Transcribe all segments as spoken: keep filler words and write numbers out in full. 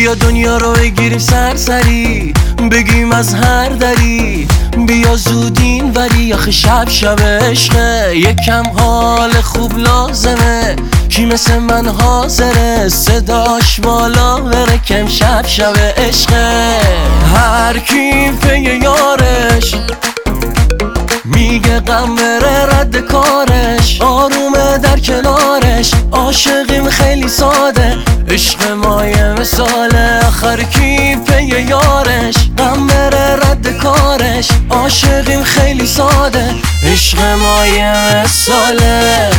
بیا دنیا رو بگیریم سرسری، بگیم از هر دری، بیا زودین وری آخه شب شب عشقه، یکم حال خوب لازمه، کی مثل من حاضره صداش بالا بره کم شب شب عشقه. هر کی پی یارش میگه غم بره رد کارش، آرومه در کنارش، عاشقیم خیلی ساده، عشق مایه مثاله. آخر کی پی یارش غم بره رد کارش، عاشقیم خیلی ساده، عشق مایه مثاله.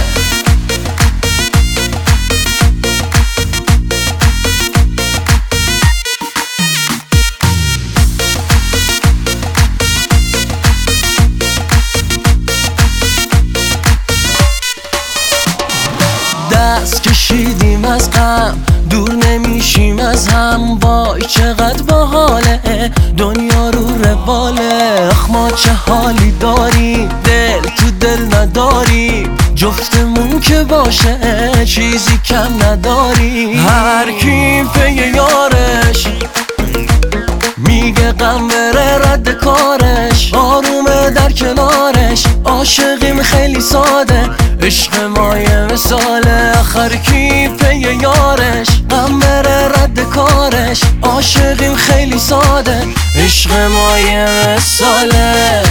دست کشیدیم از غم دور نمیشیم از هم، وای چقدر باحاله دنیا رو رواله. آخ ما چه حالی داریم دل تو دل نداریم، جفتمون که باشه چیزی کم نداریم. هر کی پی یارش میگه غم بره رد کارش، آرومه در کنارش، عاشقیم خیلی ساده، عشق مایه مثاله. آخر کی پی یارش غم بره رد کارش، عاشقیم خیلی ساده، عشق مایه مثاله.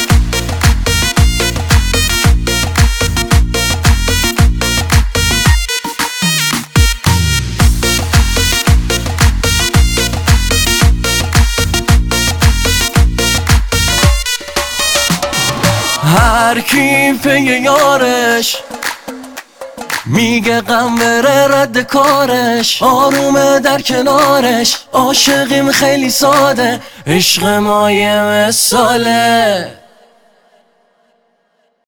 هر کی پی یارش میگه غم بره رد کارش، آرومه در کنارش، عاشقیم خیلی ساده، عشق مایه مثاله.